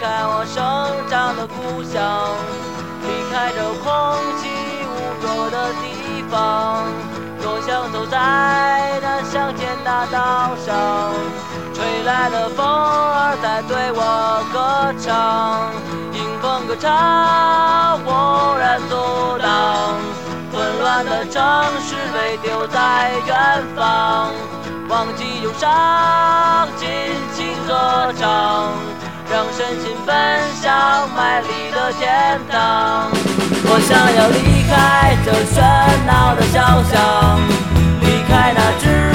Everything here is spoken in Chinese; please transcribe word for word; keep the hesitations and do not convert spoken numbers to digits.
开我生长的故乡，离开这空气污浊的地方。多想走在那乡间大道上，吹来了风儿在对我歌唱，迎风歌唱，忽然阻挡。混乱的城市被丢在远方，忘记忧伤，尽情歌唱，让身心奔向美丽的天堂。我想要离开这喧闹的小巷，离开那只